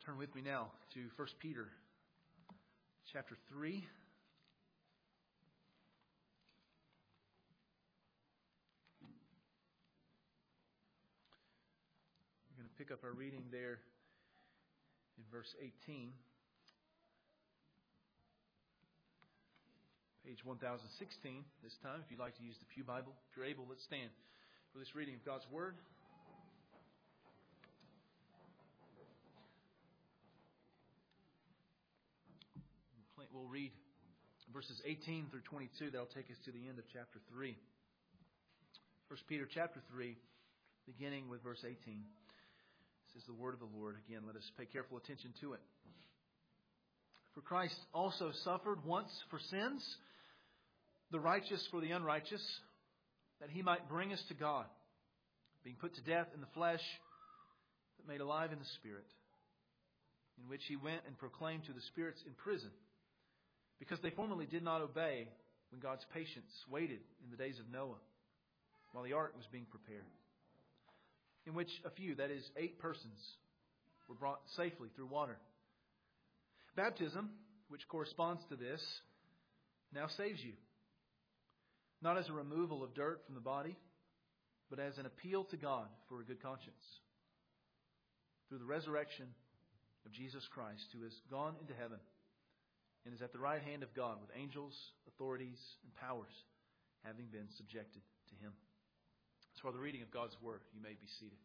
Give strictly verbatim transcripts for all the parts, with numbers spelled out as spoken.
Turn with me now to First Peter chapter three. We're going to pick up our reading there in verse eighteen. Page one thousand sixteen this time, if you'd like to use the Pew Bible. If you're able, let's stand for this reading of God's Word. We'll read verses eighteen through twenty-two. That'll take us to the end of chapter three. First Peter chapter three, beginning with verse eighteen. This is the word of the Lord. Again, let us pay careful attention to it. For Christ also suffered once for sins, the righteous for the unrighteous, that he might bring us to God, being put to death in the flesh, but made alive in the Spirit, in which he went and proclaimed to the spirits in prison, because they formerly did not obey when God's patience waited in the days of Noah, while the ark was being prepared, in which a few, that is, eight persons, were brought safely through water. Baptism, which corresponds to this, now saves you, not as a removal of dirt from the body, but as an appeal to God for a good conscience, through the resurrection of Jesus Christ, who has gone into heaven and is at the right hand of God with angels, authorities, and powers having been subjected to Him. As for the reading of God's Word, you may be seated.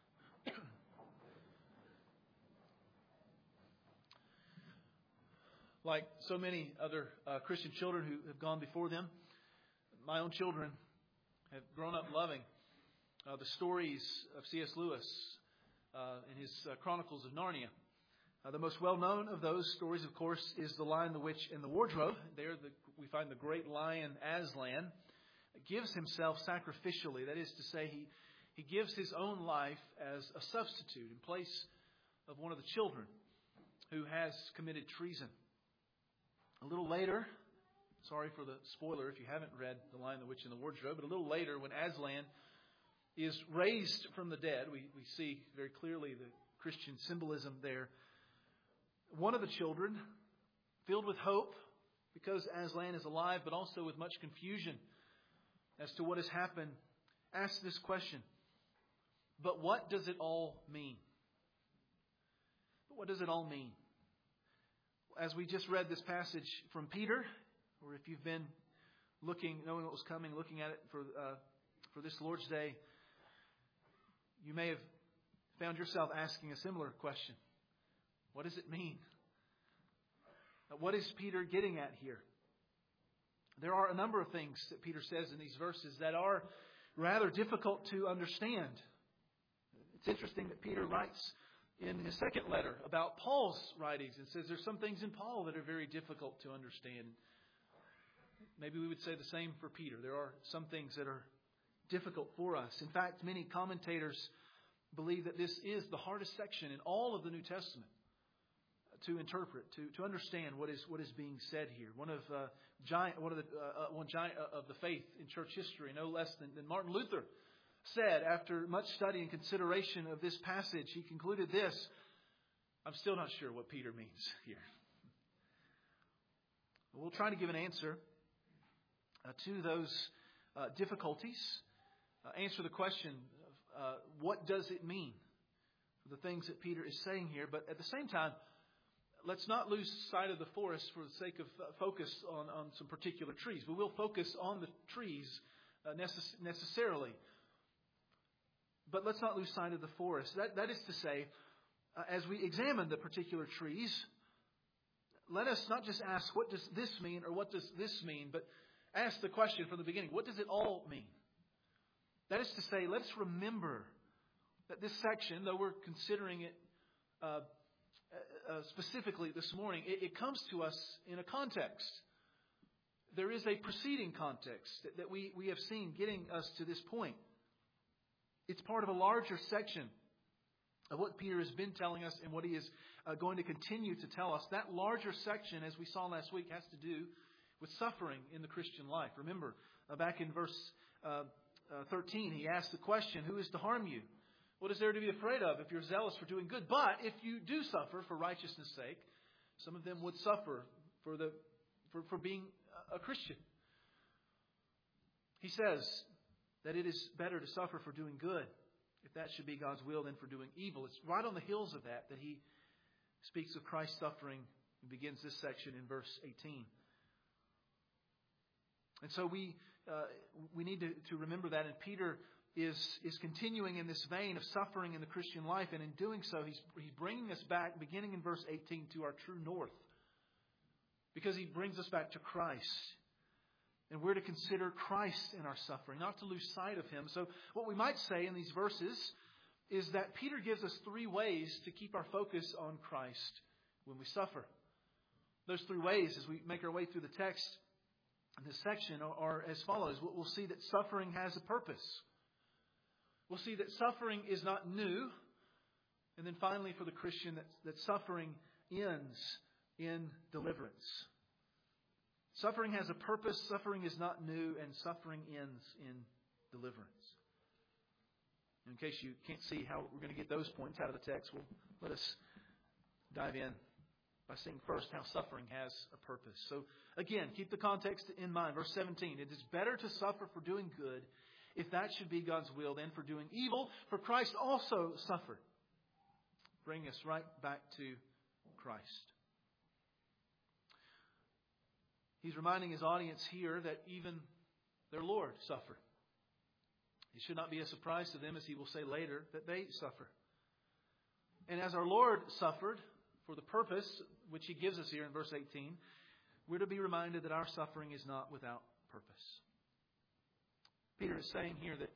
Like so many other uh, Christian children who have gone before them, my own children have grown up loving uh, the stories of C S Lewis uh, in his uh, Chronicles of Narnia. Uh, the most well-known of those stories, of course, is The Lion, the Witch, and the Wardrobe. There the, we find the great lion Aslan gives himself sacrificially. That is to say, he, he gives his own life as a substitute in place of one of the children who has committed treason. A little later, sorry for the spoiler if you haven't read The Lion, the Witch, and the Wardrobe, but a little later when Aslan is raised from the dead, we, we see very clearly the Christian symbolism there. One of the children, filled with hope, because Aslan is alive, but also with much confusion as to what has happened, asks this question: but what does it all mean? But what does it all mean? As we just read this passage from Peter, or if you've been looking, knowing what was coming, looking at it for uh, for this Lord's Day, you may have found yourself asking a similar question. What does it mean? What is Peter getting at here? There are a number of things that Peter says in these verses that are rather difficult to understand. It's interesting that Peter writes in his second letter about Paul's writings and says there's some things in Paul that are very difficult to understand. Maybe we would say the same for Peter. There are some things that are difficult for us. In fact, many commentators believe that this is the hardest section in all of the New Testament to interpret, to, to understand what is what is being said here. One of uh, giant, one of the uh, one giant of the faith in church history, no less than, than Martin Luther, said after much study and consideration of this passage, he concluded this: I'm still not sure what Peter means here. We'll try to give an answer uh, to those uh, difficulties. Uh, answer the question of uh, what does it mean for the things that Peter is saying here, but at the same time, let's not lose sight of the forest for the sake of uh, focus on, on some particular trees. We will focus on the trees uh, necess- necessarily. But let's not lose sight of the forest. That, that is to say, uh, as we examine the particular trees, let us not just ask, what does this mean or what does this mean, but ask the question from the beginning, what does it all mean? That is to say, let's remember that this section, though we're considering it uh, Uh, specifically this morning, it, it comes to us in a context. There is a preceding context that, that we, we have seen getting us to this point. It's part of a larger section of what Peter has been telling us and what he is uh, going to continue to tell us. That larger section, as we saw last week, has to do with suffering in the Christian life. Remember, uh, back in verse uh, uh, thirteen, he asked the question, who is to harm you What is there to be afraid of if you're zealous for doing good? But if you do suffer for righteousness' sake, some of them would suffer for the for, for being a Christian. He says that it is better to suffer for doing good, if that should be God's will, than for doing evil. It's right on the heels of that that he speaks of Christ's suffering and begins this section in verse eighteen. And so we uh, we need to, to remember that. And Peter is is continuing in this vein of suffering in the Christian life. And in doing so, he's, he's bringing us back, beginning in verse eighteen, to our true north. Because he brings us back to Christ. And we're to consider Christ in our suffering, not to lose sight of Him. So what we might say in these verses is that Peter gives us three ways to keep our focus on Christ when we suffer. Those three ways, as we make our way through the text in this section, are, are as follows. We'll see that suffering has a purpose. We'll see that suffering is not new. And then finally, for the Christian, that, that suffering ends in deliverance. Suffering has a purpose, suffering is not new, and suffering ends in deliverance. In case you can't see how we're going to get those points out of the text, we'll let us dive in by seeing first how suffering has a purpose. So again, keep the context in mind. Verse seventeen, it is better to suffer for doing good, if that should be God's will, than for doing evil, for Christ also suffered. Bring us right back to Christ. He's reminding his audience here that even their Lord suffered. It should not be a surprise to them, as he will say later, that they suffer. And as our Lord suffered for the purpose which he gives us here in verse eighteen, we're to be reminded that our suffering is not without purpose. Peter is saying here that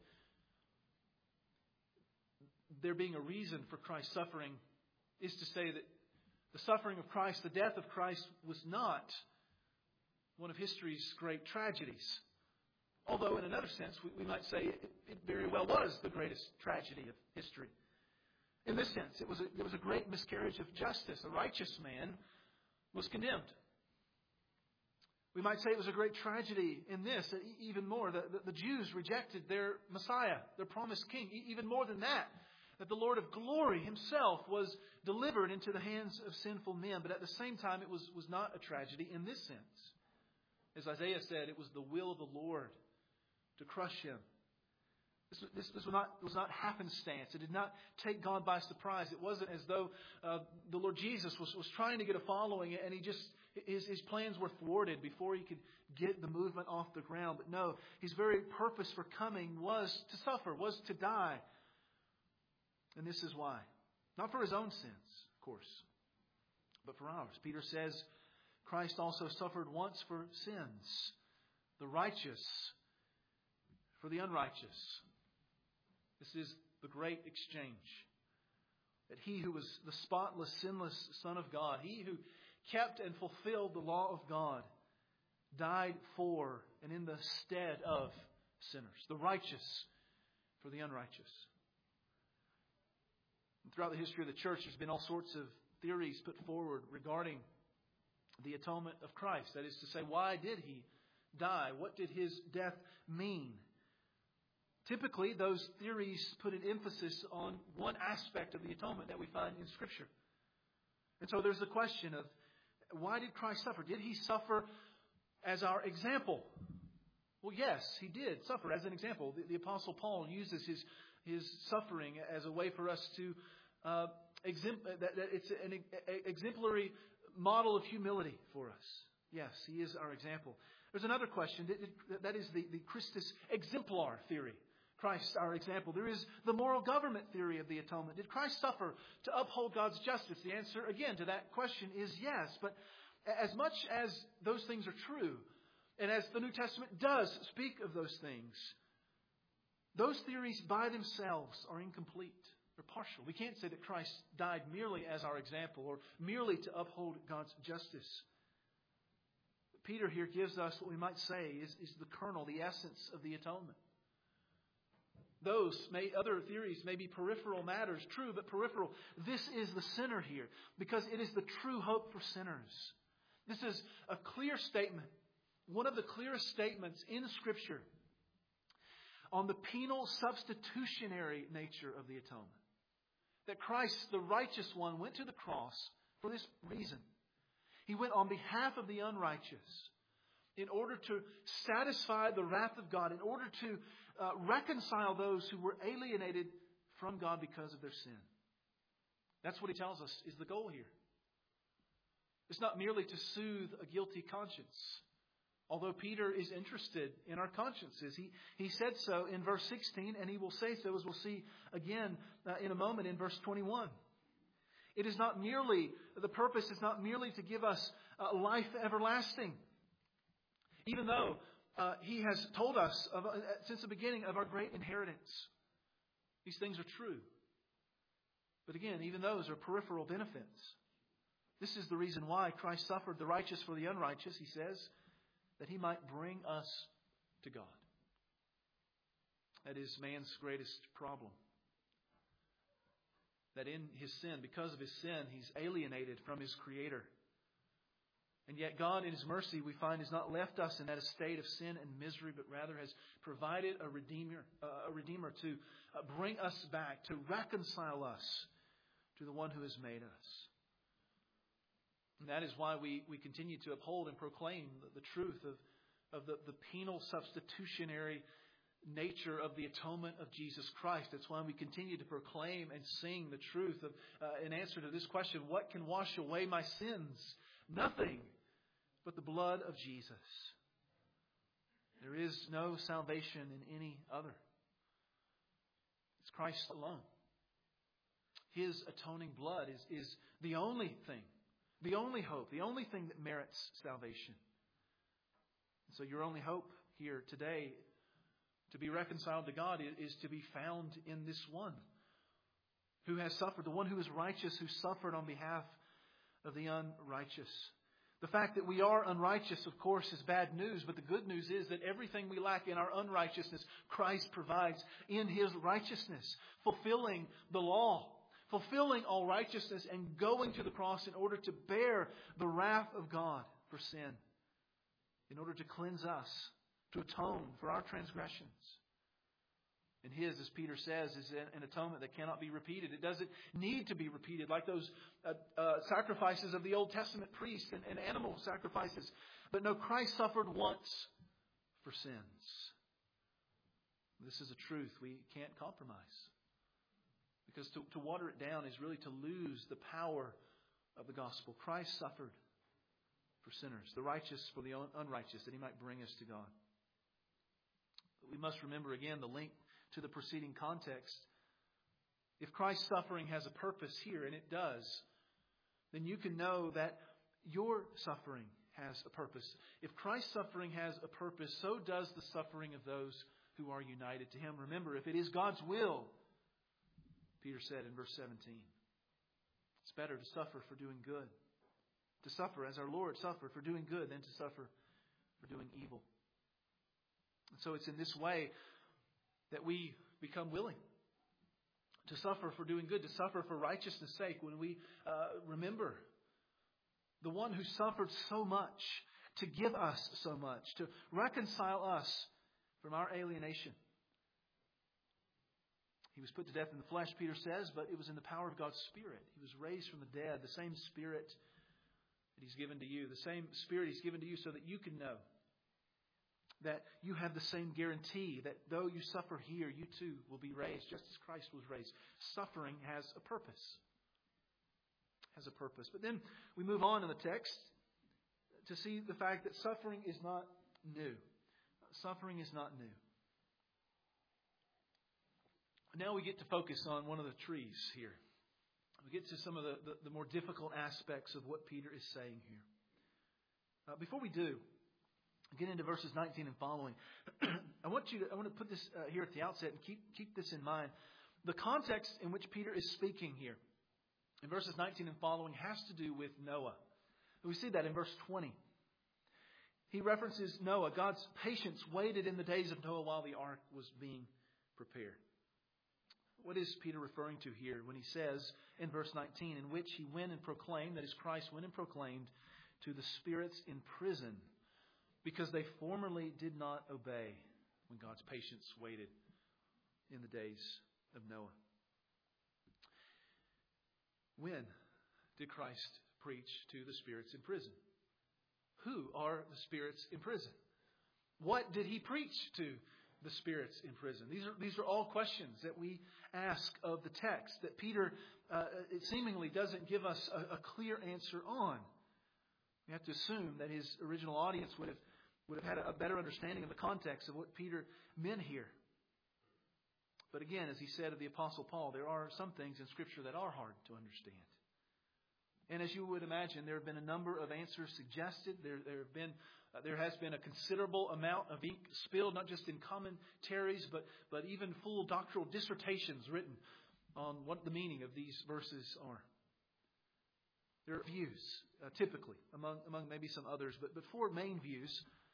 there being a reason for Christ's suffering is to say that the suffering of Christ, the death of Christ, was not one of history's great tragedies. Although in another sense, we, we might say it, it very well was the greatest tragedy of history. In this sense, it was a, it was a great miscarriage of justice. A righteous man was condemned. We might say it was a great tragedy in this, even more. The, the, the Jews rejected their Messiah, their promised king. Even more than that, that the Lord of glory himself was delivered into the hands of sinful men. But at the same time, it was, was not a tragedy in this sense. As Isaiah said, it was the will of the Lord to crush him. This, this, this was not was not happenstance. It did not take God by surprise. It wasn't as though uh, the Lord Jesus was, was trying to get a following and he just his, his plans were thwarted before he could get the movement off the ground. But no, his very purpose for coming was to suffer, was to die. And this is why. Not for his own sins, of course, but for ours. Peter says, Christ also suffered once for sins, the righteous for the unrighteous. This is the great exchange. That he who was the spotless, sinless Son of God, he who kept and fulfilled the law of God, died for and in the stead of sinners, the righteous for the unrighteous. And throughout the history of the church, there's been all sorts of theories put forward regarding the atonement of Christ. That is to say, why did he die? What did his death mean? Typically, those theories put an emphasis on one aspect of the atonement that we find in Scripture. And so there's the question of, why did Christ suffer? Did he suffer as our example? Well, yes, he did suffer as an example. The, the Apostle Paul uses his, his suffering as a way for us to, uh, exempl- that, that it's an exemplary model of humility for us. Yes, he is our example. There's another question. That is the, the Christus exemplar theory. Christ, our example. There is the moral government theory of the atonement. Did Christ suffer to uphold God's justice? The answer, again, to that question is yes. But as much as those things are true, and as the New Testament does speak of those things, those theories by themselves are incomplete. They're partial. We can't say that Christ died merely as our example or merely to uphold God's justice. Peter here gives us what we might say is, is the kernel, the essence of the atonement. Those may, other theories may be peripheral matters, true, but peripheral. This is the center here because it is the true hope for sinners. This is a clear statement, one of the clearest statements in Scripture on the penal substitutionary nature of the atonement. That Christ, the righteous one, went to the cross for this reason. He went on behalf of the unrighteous in order to satisfy the wrath of God, in order to uh, reconcile those who were alienated from God because of their sin. That's what he tells us is the goal here. It's not merely to soothe a guilty conscience. Although Peter is interested in our consciences. He, he said so in verse sixteen, and he will say so, as we'll see again uh, in a moment in verse twenty-one. It is not merely, the purpose is not merely to give us uh, life everlasting. Even though uh, he has told us of, uh, since the beginning of our great inheritance. These things are true. But again, even those are peripheral benefits. This is the reason why Christ suffered the righteous for the unrighteous, he says, that he might bring us to God. That is man's greatest problem. That in his sin, because of his sin, he's alienated from his Creator. And yet God, in His mercy, we find, has not left us in that estate of sin and misery, but rather has provided a Redeemer, uh, a Redeemer to uh, bring us back, to reconcile us to the One who has made us. And that is why we, we continue to uphold and proclaim the, the truth of, of the, the penal substitutionary nature of the atonement of Jesus Christ. That's why we continue to proclaim and sing the truth of, uh, in answer to this question, what can wash away my sins? Nothing but the blood of Jesus. There is no salvation in any other. It's Christ alone. His atoning blood is, is the only thing, the only hope, the only thing that merits salvation. And so your only hope here today to be reconciled to God is, is to be found in this one who has suffered, the one who is righteous, who suffered on behalf of the unrighteous. The fact that we are unrighteous, of course, is bad news. But the good news is that everything we lack in our unrighteousness, Christ provides in His righteousness. Fulfilling the law. Fulfilling all righteousness and going to the cross in order to bear the wrath of God for sin. In order to cleanse us. To atone for our transgressions. And His, as Peter says, is an atonement that cannot be repeated. It doesn't need to be repeated like those uh, uh, sacrifices of the Old Testament priests and, and animal sacrifices. But no, Christ suffered once for sins. This is a truth we can't compromise. Because to, to water it down is really to lose the power of the gospel. Christ suffered for sinners, the righteous for the unrighteous, that He might bring us to God. But we must remember again the link to the preceding context. If Christ's suffering has a purpose here, and it does, then you can know that your suffering has a purpose. If Christ's suffering has a purpose, so does the suffering of those who are united to Him. Remember, if it is God's will, Peter said in verse seventeen, it's better to suffer for doing good. To suffer as our Lord suffered for doing good than to suffer for doing evil. And so it's in this way that we become willing to suffer for doing good, to suffer for righteousness' sake, when we uh, remember the one who suffered so much to give us so much, to reconcile us from our alienation. He was put to death in the flesh, Peter says, but it was in the power of God's Spirit. He was raised from the dead, the same Spirit that He's given to you, the same Spirit He's given to you so that you can know that you have the same guarantee that though you suffer here, you too will be raised just as Christ was raised. Suffering has a purpose. Has a purpose. But then we move on in the text to see the fact that suffering is not new. Suffering is not new. Now we get to focus on one of the trees here. We get to some of the, the, the more difficult aspects of what Peter is saying here. Uh, before we do, get into verses nineteen and following. I want you to, I want to put this uh, here at the outset and keep, keep this in mind. The context in which Peter is speaking here, in verses nineteen and following, has to do with Noah. And we see that in verse twenty. He references Noah. God's patience waited in the days of Noah while the ark was being prepared. What is Peter referring to here when he says in verse nineteen, in which he went and proclaimed, that is Christ went and proclaimed to the spirits in prison, because they formerly did not obey when God's patience waited in the days of Noah. When did Christ preach to the spirits in prison? Who are the spirits in prison? What did he preach to the spirits in prison? These are these are all questions that we ask of the text that Peter uh, it seemingly doesn't give us a, a clear answer on. We have to assume that his original audience would have would have had a better understanding of the context of what Peter meant here. But again, as he said of the Apostle Paul, there are some things in Scripture that are hard to understand. And as you would imagine, there have been a number of answers suggested. There, there have been, uh, there has been a considerable amount of ink spilled, not just in commentaries, but but even full doctoral dissertations written on what the meaning of these verses are. There are views, uh, typically, among among maybe some others, but, but four main views.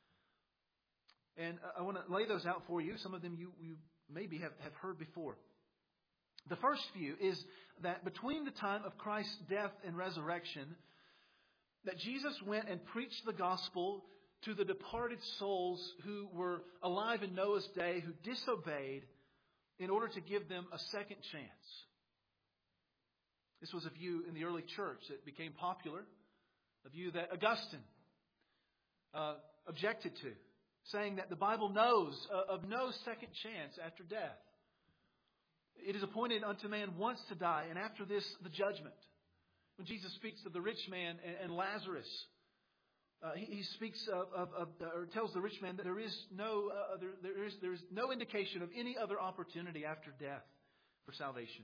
And I want to lay those out for you. Some of them you, you maybe have, have heard before. The first view is that between the time of Christ's death and resurrection, that Jesus went and preached the gospel to the departed souls who were alive in Noah's day, who disobeyed, in order to give them a second chance. This was a view in the early church that became popular, a view that Augustine uh, objected to, saying that the Bible knows of no second chance after death. It is appointed unto man once to die, and after this, the judgment. When Jesus speaks of the rich man and, and Lazarus, uh, he, he speaks of, of, of, or tells the rich man that there is no, uh, there, there is there is no indication of any other opportunity after death for salvation.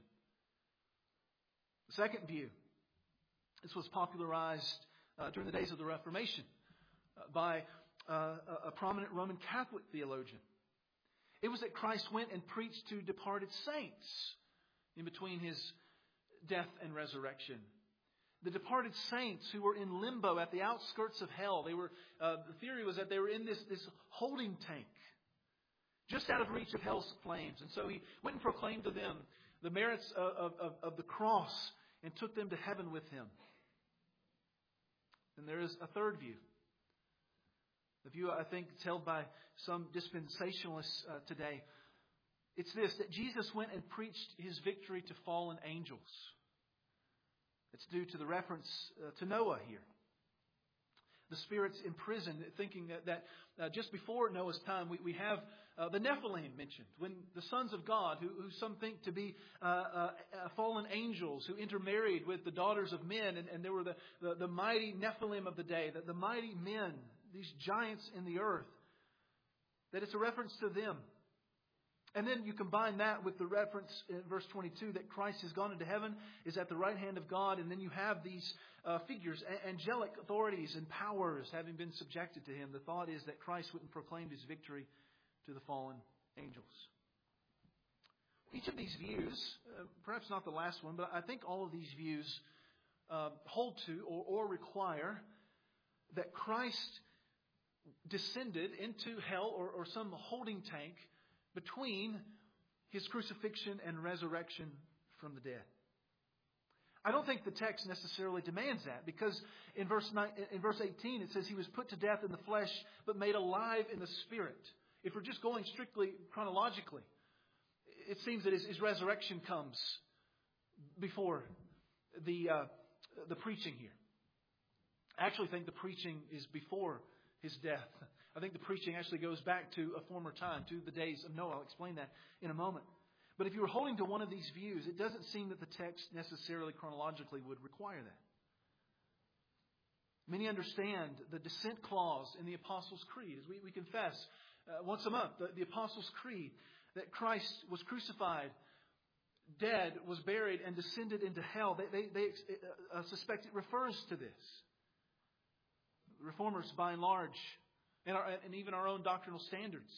The second view, this was popularized uh, during the days of the Reformation uh, by uh, a prominent Roman Catholic theologian. It was that Christ went and preached to departed saints in between His death and resurrection. The departed saints who were in limbo at the outskirts of hell. They were. Uh, the theory was that they were in this, this holding tank, just out of reach of hell's flames. And so He went and proclaimed to them the merits of, of, of the cross and took them to heaven with Him. And there is a third view. The view, I think, is held by some dispensationalists uh, today. It's this, that Jesus went and preached His victory to fallen angels. It's due to the reference uh, to Noah here. The spirits in prison, thinking that, that uh, just before Noah's time, we, we have uh, the Nephilim mentioned. When the sons of God, who, who some think to be uh, uh, fallen angels, who intermarried with the daughters of men, and, and there were the, the, the mighty Nephilim of the day, the, the mighty men, these giants in the earth, that it's a reference to them. And then you combine that with the reference in verse twenty-two that Christ has gone into heaven, is at the right hand of God, and then you have these uh, figures, angelic authorities and powers having been subjected to Him. The thought is that Christ went and proclaimed His victory to the fallen angels. Each of these views, uh, perhaps not the last one, but I think all of these views uh, hold to or, or require that Christ descended into hell or, or some holding tank between His crucifixion and resurrection from the dead. I don't think the text necessarily demands that, because in verse nine, in verse eighteen it says He was put to death in the flesh but made alive in the spirit. If we're just going strictly chronologically, it seems that His, his resurrection comes before the uh, the preaching here. I actually think the preaching is before His death. I think the preaching actually goes back to a former time, to the days of Noah. I'll explain that in a moment. But if you were holding to one of these views, it doesn't seem that the text necessarily chronologically would require that. Many understand the descent clause in the Apostles' Creed, as we, we confess uh, once a month, the, the Apostles' Creed, that Christ was crucified, dead, was buried, and descended into hell. They, they, they uh, suspect it refers to this. Reformers, by and large, and, our, and even our own doctrinal standards,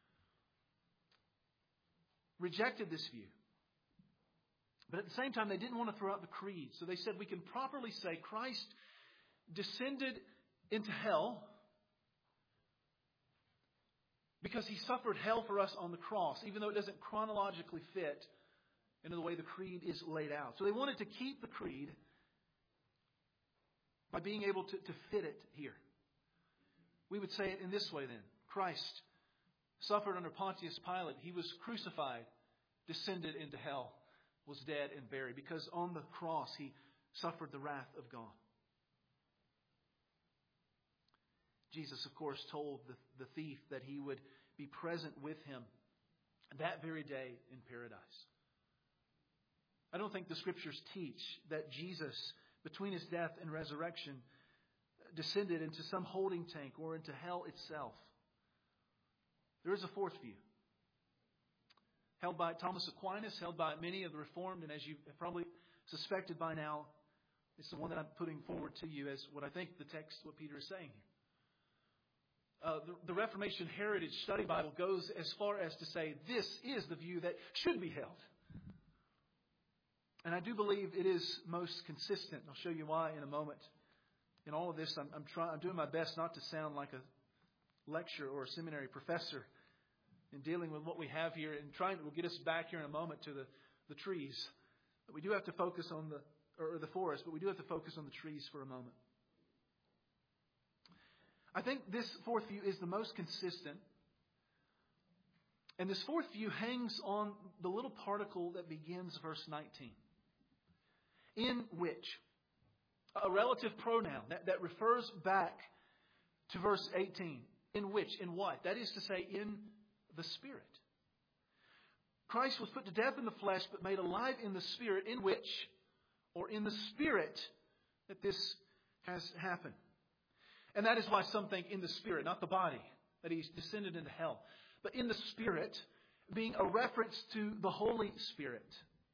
rejected this view. But at the same time, they didn't want to throw out the creed. So they said we can properly say Christ descended into hell because He suffered hell for us on the cross, even though it doesn't chronologically fit into the way the creed is laid out. So they wanted to keep the creed by being able to, to fit it here. We would say it in this way then. Christ suffered under Pontius Pilate. He was crucified descended into hell, was dead and buried, because on the cross He suffered the wrath of God. Jesus, of course, told the, the thief that he would be present with him that very day in paradise. I don't think the Scriptures teach that Jesus, between His death and resurrection, descended into some holding tank or into hell itself. There is a fourth view, held by Thomas Aquinas, held by many of the Reformed, and as you have probably suspected by now, it's the one that I'm putting forward to you as what I think the text, what Peter is saying here. Uh, the, the Reformation Heritage Study Bible goes as far as to say this is the view that should be held. And I do believe it is most consistent. I'll show you why in a moment. In all of this, I'm, I'm trying. I'm doing my best not to sound like a lecturer or a seminary professor in dealing with what we have here, and trying to we'll get us back here in a moment to the, the trees. But we do have to focus on the or the forest, but we do have to focus on the trees for a moment. I think this fourth view is the most consistent. And this fourth view hangs on the little particle that begins verse nineteen. In which, a relative pronoun that, that refers back to verse eighteen. In which, in what? That is to say, in the Spirit. Christ was put to death in the flesh, but made alive in the Spirit, in which, or in the Spirit, that this has happened. And that is why some think in the Spirit, not the body, that He's descended into hell. But in the Spirit, being a reference to the Holy Spirit.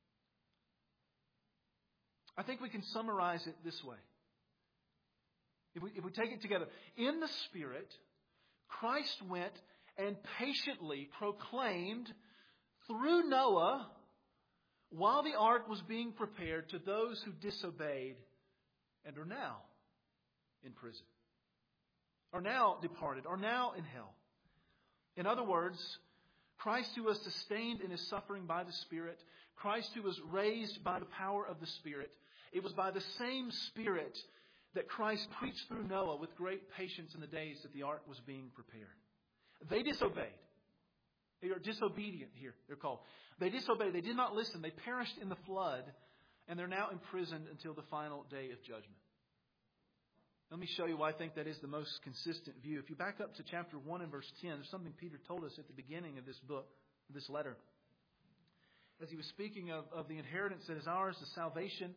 I think we can summarize it this way. If we, if we take it together. In the Spirit, Christ went and patiently proclaimed through Noah, while the ark was being prepared, to those who disobeyed and are now in prison, are now departed, are now in hell. In other words, Christ who was sustained in His suffering by the Spirit, Christ who was raised by the power of the Spirit, it was by the same Spirit that Christ preached through Noah with great patience in the days that the ark was being prepared. They disobeyed. They are disobedient here, they're called. They disobeyed. They did not listen. They perished in the flood, and they're now imprisoned until the final day of judgment. Let me show you why I think that is the most consistent view. If you back up to chapter one and verse ten, there's something Peter told us at the beginning of this book, this letter. As he was speaking of, of the inheritance that is ours, the salvation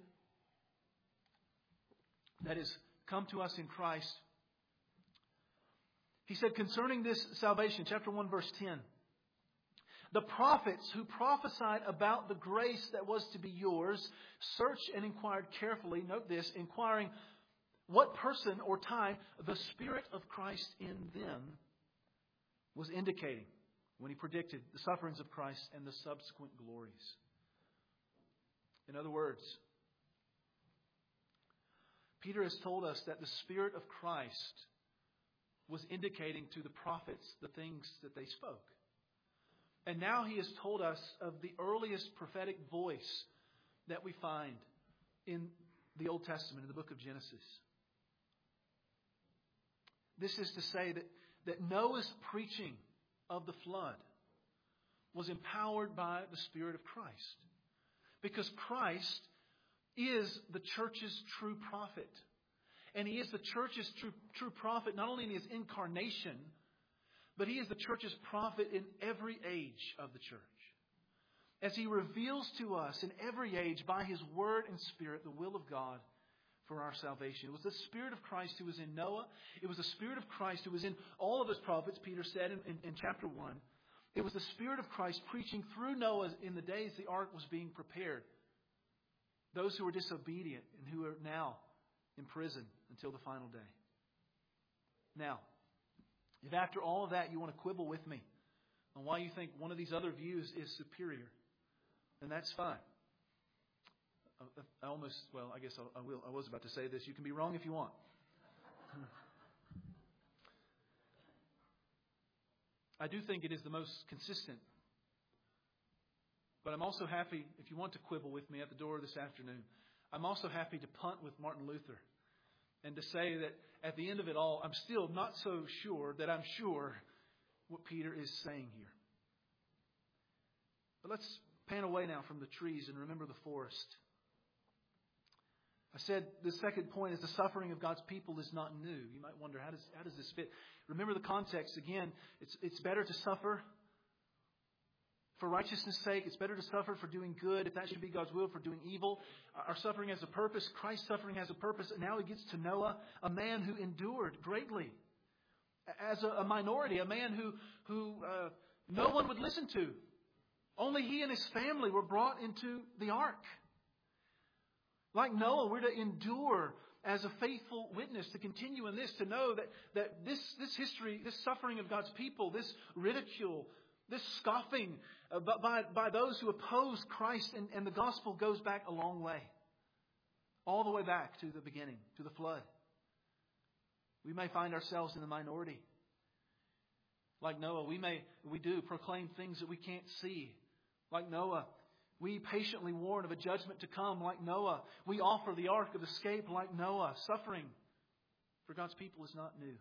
that has come to us in Christ. He said concerning this salvation, chapter one, verse ten, the prophets who prophesied about the grace that was to be yours searched and inquired carefully, note this, inquiring what person or time the Spirit of Christ in them was indicating when He predicted the sufferings of Christ and the subsequent glories. In other words, Peter has told us that the Spirit of Christ was indicating to the prophets the things that they spoke. And now He has told us of the earliest prophetic voice that we find in the Old Testament, in the book of Genesis. This is to say that, that Noah's preaching of the flood was empowered by the Spirit of Christ. Because Christ is the church's true prophet. And He is the church's true, true prophet not only in His incarnation, but He is the church's prophet in every age of the church. As He reveals to us in every age by His Word and Spirit the will of God for our salvation. It was the Spirit of Christ who was in Noah. It was the Spirit of Christ who was in all of His prophets, Peter said in, in, in chapter one. It was the Spirit of Christ preaching through Noah in the days the ark was being prepared. Those who were disobedient and who are now in prison until the final day. Now, if after all of that you want to quibble with me on why you think one of these other views is superior, then that's fine. I almost, well, I guess I, I will. I was about to say this. You can be wrong if you want. I do think it is the most consistent. But I'm also happy, if you want to quibble with me at the door this afternoon, I'm also happy to punt with Martin Luther and to say that at the end of it all, I'm still not so sure that I'm sure what Peter is saying here. But let's Pan away now from the trees and remember the forest. I said the second point is the suffering of God's people is not new. You might wonder, how does how does this fit? Remember the context. Again, it's it's better to suffer for righteousness' sake. It's better to suffer for doing good, if that should be God's will, for doing evil. Our suffering has a purpose. Christ's suffering has a purpose. And now he gets to Noah, a man who endured greatly. As a, a minority, a man who, who uh, no one would listen to. Only he and his family were brought into the ark. Like Noah, we're to endure as a faithful witness, to continue in this, to know that, that this, this history, this suffering of God's people, this ridicule, this scoffing uh, by, by those who oppose Christ and, and the gospel goes back a long way. All the way back to the beginning, to the flood. We may find ourselves in the minority. Like Noah, we may, we do proclaim things that we can't see. Like Noah, we patiently warn of a judgment to come. Like Noah, we offer the ark of escape. Like Noah, suffering for God's people is not new.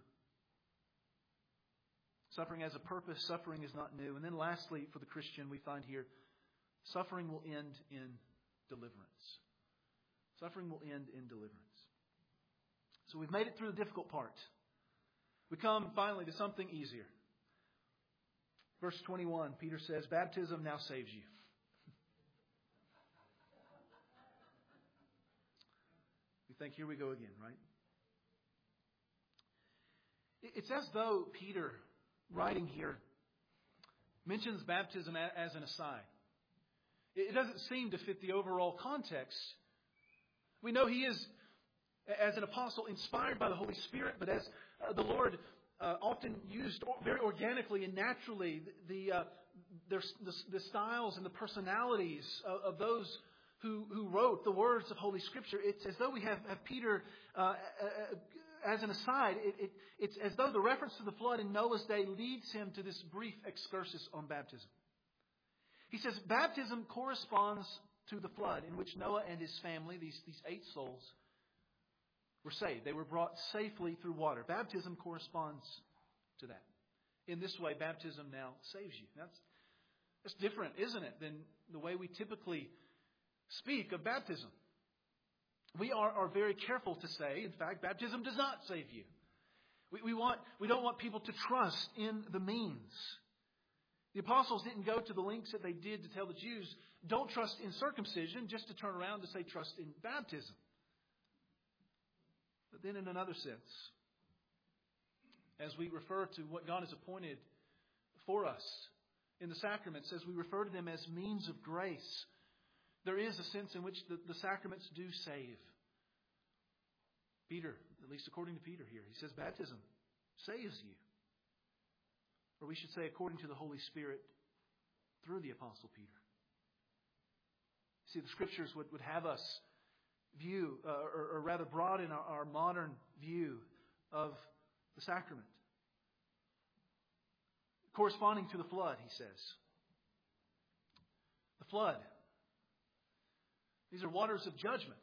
Suffering has a purpose. Suffering is not new. And then lastly, for the Christian, we find here, suffering will end in deliverance. Suffering will end in deliverance. So we've made it through the difficult part. We come finally to something easier. Verse twenty-one, Peter says, baptism now saves you. We think, here we go again, right? It's as though Peter, writing here, mentions baptism as an aside. It doesn't seem to fit the overall context. We know he is, as an apostle, inspired by the Holy Spirit, but as uh, the Lord uh, often used very organically and naturally the, uh, the, the styles and the personalities of, of those who, who wrote the words of Holy Scripture. It's as though we have, have Peter uh, as an aside. It, it, it's as though the reference to the flood in Noah's day leads him to this brief excursus on baptism. He says baptism corresponds to the flood in which Noah and his family, these, these eight souls, were saved. They were brought safely through water. Baptism corresponds to that. In this way, baptism now saves you. That's, that's different, isn't it, than the way we typically speak of baptism. We are, are very careful to say, in fact, baptism does not save you. We, we, want, we don't want people to trust in the means. The apostles didn't go to the lengths that they did to tell the Jews, don't trust in circumcision, just to turn around to say trust in baptism. But then in another sense, as we refer to what God has appointed for us in the sacraments, as we refer to them as means of grace, there is a sense in which the, the sacraments do save. Peter, at least according to Peter here, he says baptism saves you. Or we should say according to the Holy Spirit through the Apostle Peter. See, the Scriptures would, would have us view, uh, or, or rather broaden our, our modern view of the sacrament. Corresponding to the flood, he says. The flood. These are waters of judgment.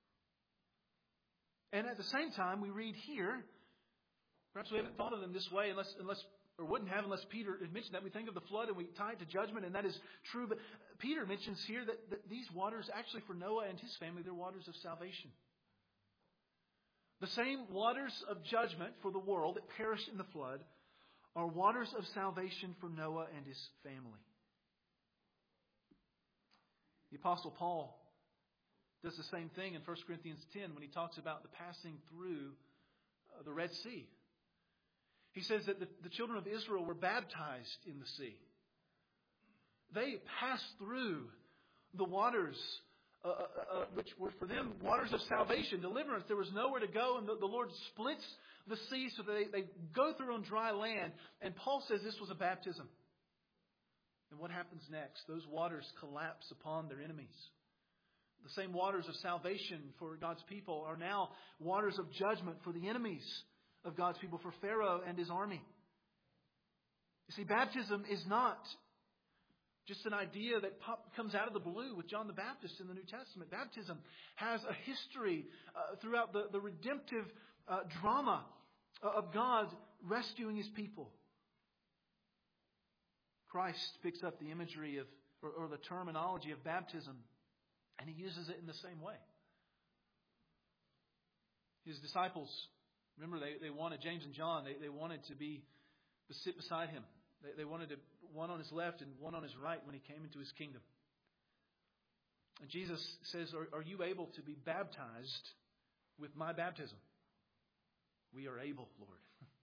And at the same time, we read here, perhaps we haven't thought of them this way unless, unless or wouldn't have unless Peter had mentioned that. We think of the flood and we tie it to judgment, and that is true. But Peter mentions here that, that these waters, actually for Noah and his family, they're waters of salvation. The same waters of judgment for the world that perished in the flood are waters of salvation for Noah and his family. The Apostle Paul does the same thing in First Corinthians ten when he talks about the passing through the Red Sea. He says that the, the children of Israel were baptized in the sea. They passed through the waters, uh, uh, which were for them waters of salvation, deliverance. There was nowhere to go, and the, the Lord splits the sea so that they, they go through on dry land. And Paul says this was a baptism. And what happens next? Those waters collapse upon their enemies. The same waters of salvation for God's people are now waters of judgment for the enemies of God's people, for Pharaoh and his army. You see, baptism is not just an idea that pop, comes out of the blue with John the Baptist in the New Testament. Baptism has a history uh, throughout the, the redemptive uh, drama of God rescuing his people. Christ picks up the imagery of or, or the terminology of baptism, and he uses it in the same way. His disciples, remember, they, they wanted, James and John, they, they wanted to be to sit beside him. They, they wanted to, one on his left and one on his right when he came into his kingdom. And Jesus says, are, are you able to be baptized with my baptism? We are able, Lord.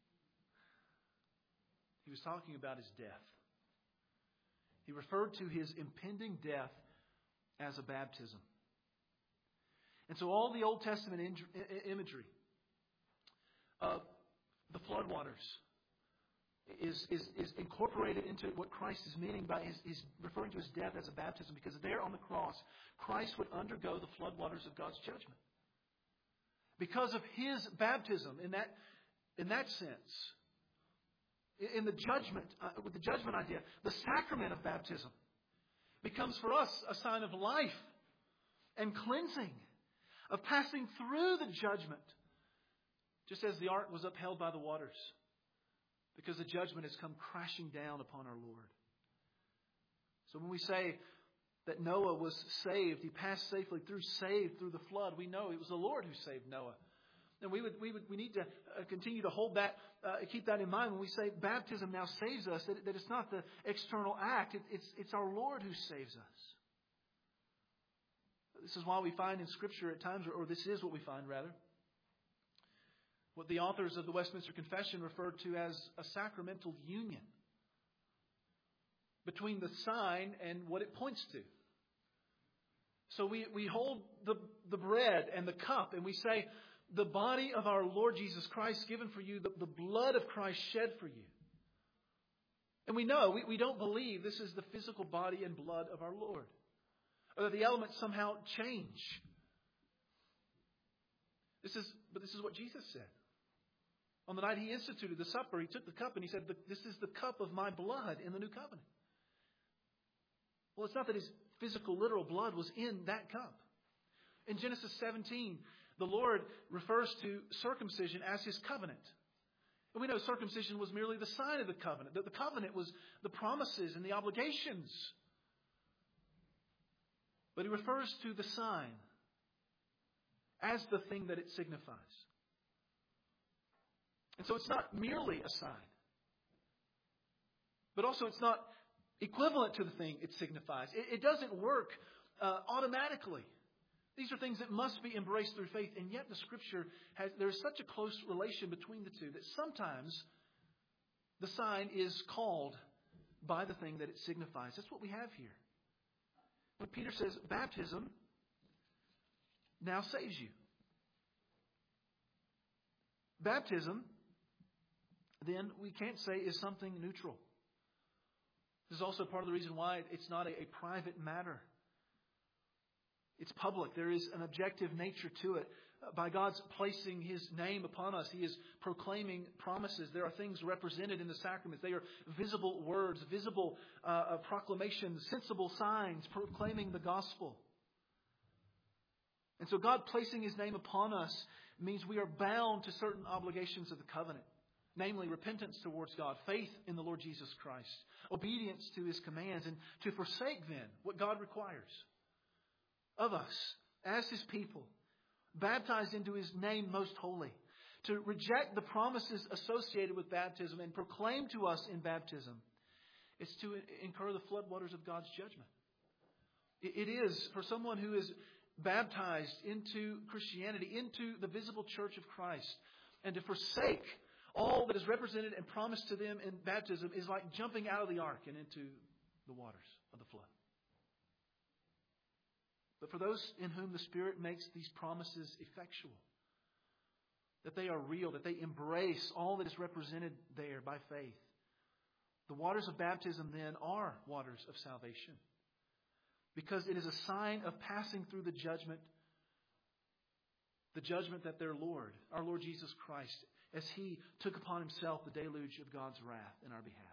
He was talking about his death. He referred to his impending death as a baptism. And so all the Old Testament imagery of the floodwaters is, is, is incorporated into what Christ is meaning by his, his referring to his death as a baptism, because there on the cross, Christ would undergo the floodwaters of God's judgment. Because of his baptism, in that, in that sense, in the judgment, uh, with the judgment idea, the sacrament of baptism becomes for us a sign of life and cleansing, of passing through the judgment, just as the ark was upheld by the waters, because the judgment has come crashing down upon our Lord. So when we say that Noah was saved, he passed safely through, saved through the flood, we know it was the Lord who saved Noah. And we would, we would, we need to uh, continue to hold that, uh, keep that in mind when we say baptism now saves us. That, that it's not the external act; it, it's it's our Lord who saves us. This is why we find in Scripture at times, or, or this is what we find rather, what the authors of the Westminster Confession referred to as a sacramental union between the sign and what it points to. So we we hold the the bread and the cup, and we say, the body of our Lord Jesus Christ given for you, the, the blood of Christ shed for you. And we know, we, we don't believe this is the physical body and blood of our Lord, or that the elements somehow change. This is, but this is what Jesus said. On the night he instituted the supper, he took the cup and he said, this is the cup of my blood in the new covenant. Well, it's not that his physical, literal blood was in that cup. In Genesis seventeen, the Lord refers to circumcision as his covenant. And we know circumcision was merely the sign of the covenant. That the covenant was the promises and the obligations. But he refers to the sign as the thing that it signifies. And so it's not merely a sign. But also it's not equivalent to the thing it signifies. It, it doesn't work uh, automatically. These are things that must be embraced through faith. And yet the Scripture has, there's such a close relation between the two that sometimes the sign is called by the thing that it signifies. That's what we have here. When Peter says baptism now saves you. Baptism, then, we can't say is something neutral. This is also part of the reason why it's not a, a private matter. It's public. There is an objective nature to it. By God's placing his name upon us, he is proclaiming promises. There are things represented in the sacraments. They are visible words, visible uh, proclamations, sensible signs proclaiming the gospel. And so God placing his name upon us means we are bound to certain obligations of the covenant. Namely, repentance towards God, faith in the Lord Jesus Christ, obedience to his commands, and to forsake then what God requires of us as his people, baptized into his name most holy, to reject the promises associated with baptism and proclaim to us in baptism, it's to incur the floodwaters of God's judgment. It is for someone who is baptized into Christianity, into the visible church of Christ, and to forsake all that is represented and promised to them in baptism is like jumping out of the ark and into the waters of the flood. But for those in whom the Spirit makes these promises effectual, that they are real, that they embrace all that is represented there by faith, the waters of baptism then are waters of salvation. Because it is a sign of passing through the judgment, the judgment that their Lord, our Lord Jesus Christ, as he took upon himself the deluge of God's wrath in our behalf.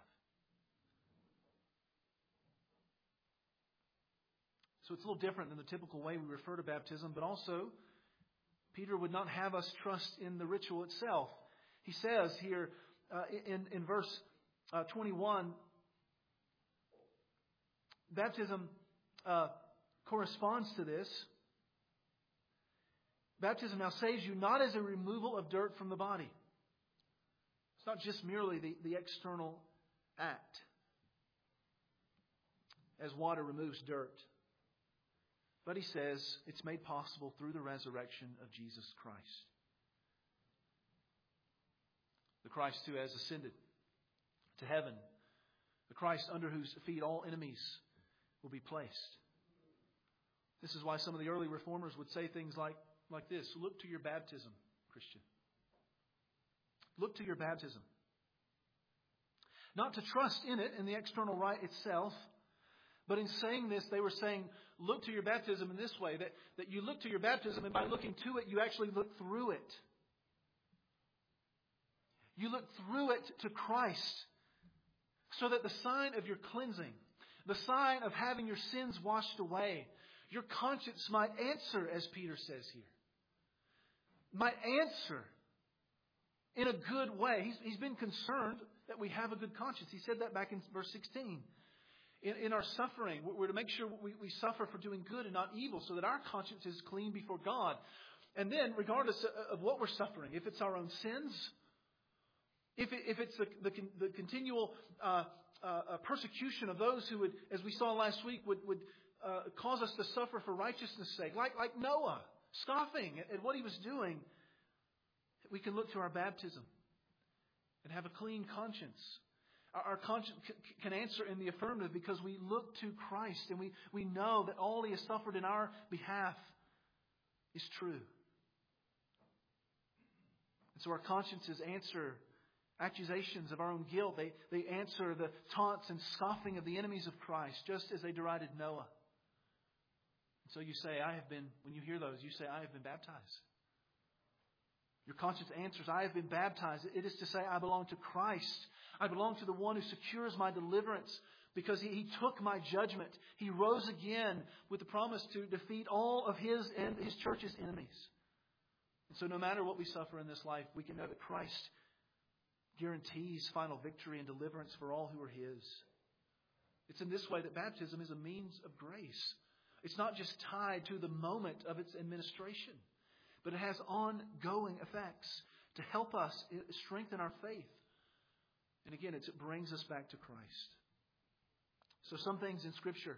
So it's a little different than the typical way we refer to baptism, but also Peter would not have us trust in the ritual itself. He says here uh, in, in verse uh, twenty-one baptism uh, corresponds to this. Baptism now saves you not as a removal of dirt from the body. It's not just merely the, the external act, as water removes dirt. But he says it's made possible through the resurrection of Jesus Christ. The Christ who has ascended to heaven. The Christ under whose feet all enemies will be placed. This is why some of the early reformers would say things like, like this. Look to your baptism, Christian. Look to your baptism. Not to trust in it, in the external rite itself, but in saying this, they were saying, look to your baptism in this way, that, that you look to your baptism, and by looking to it, you actually look through it. You look through it to Christ, so that the sign of your cleansing, the sign of having your sins washed away, your conscience might answer, as Peter says here. Might answer in a good way. He's, he's been concerned that we have a good conscience. He said that back in verse sixteen. In, in our suffering, we're to make sure we, we suffer for doing good and not evil, so that our conscience is clean before God. And then, regardless of what we're suffering, if it's our own sins, if, it, if it's the, the, the continual uh, uh, persecution of those who would, as we saw last week, would, would uh, cause us to suffer for righteousness' sake, like, like Noah, scoffing at, at what he was doing, we can look to our baptism and have a clean conscience. Our, our conscience c- can answer in the affirmative because we look to Christ and we, we know that all He has suffered in our behalf is true. And so our consciences answer accusations of our own guilt. They, they answer the taunts and scoffing of the enemies of Christ, just as they derided Noah. And so you say, I have been, when you hear those, you say, I have been baptized. Your conscience answers, I have been baptized. It is to say, I belong to Christ. I belong to the one who secures my deliverance because he, he took my judgment. He rose again with the promise to defeat all of His and His church's enemies. And so no matter what we suffer in this life, we can know that Christ guarantees final victory and deliverance for all who are His. It's in this way that baptism is a means of grace. It's not just tied to the moment of its administration, but it has ongoing effects to help us strengthen our faith. And again, it's, it brings us back to Christ. So some things in Scripture,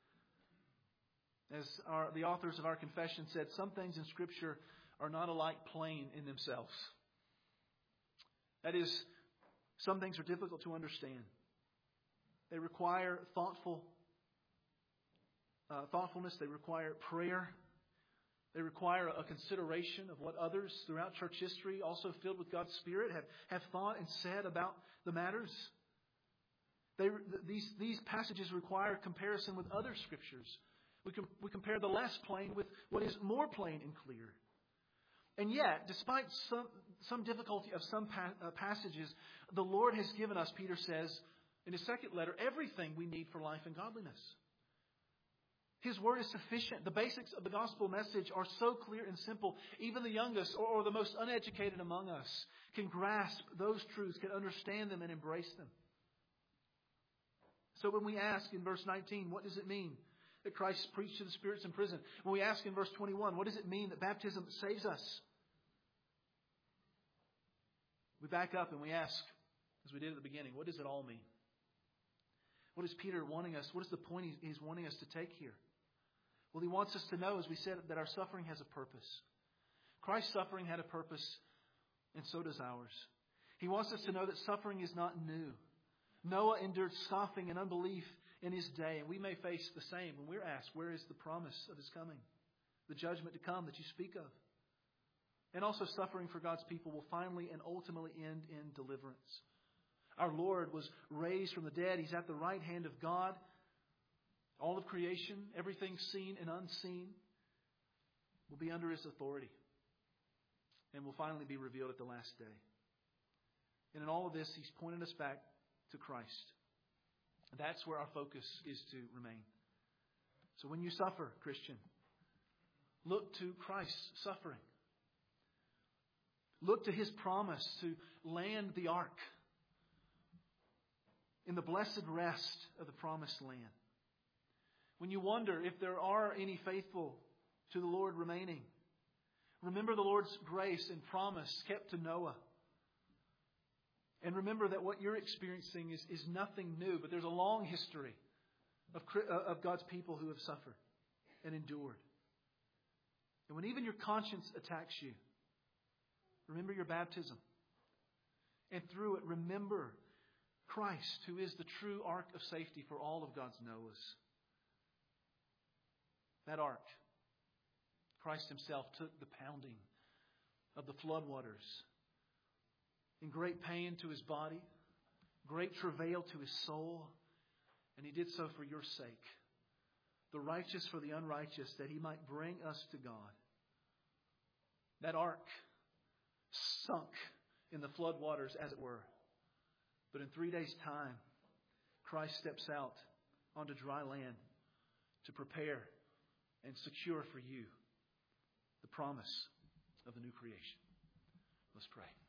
as our, the authors of our confession said, some things in Scripture are not alike plain in themselves. That is, some things are difficult to understand. They require thoughtful uh, thoughtfulness. They require prayer. They require a consideration of what others throughout church history, also filled with God's Spirit, have, have thought and said about the matters. They, these, these passages require comparison with other Scriptures. We, com, we compare the less plain with what is more plain and clear. And yet, despite some, some difficulty of some pa- uh, passages, the Lord has given us, Peter says in his second letter, everything we need for life and godliness. His word is sufficient. The basics of the gospel message are so clear and simple. Even the youngest or, or the most uneducated among us can grasp those truths, can understand them and embrace them. So when we ask in verse nineteen, what does it mean that Christ preached to the spirits in prison? When we ask in verse twenty-one, what does it mean that baptism saves us? We back up and we ask, as we did at the beginning, what does it all mean? What is Peter wanting us? What is the point he's wanting us to take here? Well, he wants us to know, as we said, that our suffering has a purpose. Christ's suffering had a purpose, and so does ours. He wants us to know that suffering is not new. Noah endured scoffing and unbelief in his day, and we may face the same when we're asked, where is the promise of His coming? The judgment to come that you speak of. And also suffering for God's people will finally and ultimately end in deliverance. Our Lord was raised from the dead. He's at the right hand of God. All of creation, everything seen and unseen, will be under His authority and will finally be revealed at the last day. And in all of this, He's pointed us back to Christ. That's where our focus is to remain. So when you suffer, Christian, look to Christ's suffering. Look to His promise to land the ark in the blessed rest of the promised land. When you wonder if there are any faithful to the Lord remaining, remember the Lord's grace and promise kept to Noah. And remember that what you're experiencing is, is nothing new, but there's a long history of, of God's people who have suffered and endured. And when even your conscience attacks you, remember your baptism. And through it, remember Christ, who is the true ark of safety for all of God's Noahs. That ark, Christ Himself took the pounding of the floodwaters in great pain to His body, great travail to His soul, and He did so for your sake, the righteous for the unrighteous, that He might bring us to God. That ark sunk in the floodwaters, as it were. But in three days' time, Christ steps out onto dry land to prepare and secure for you the promise of the new creation. Let's pray.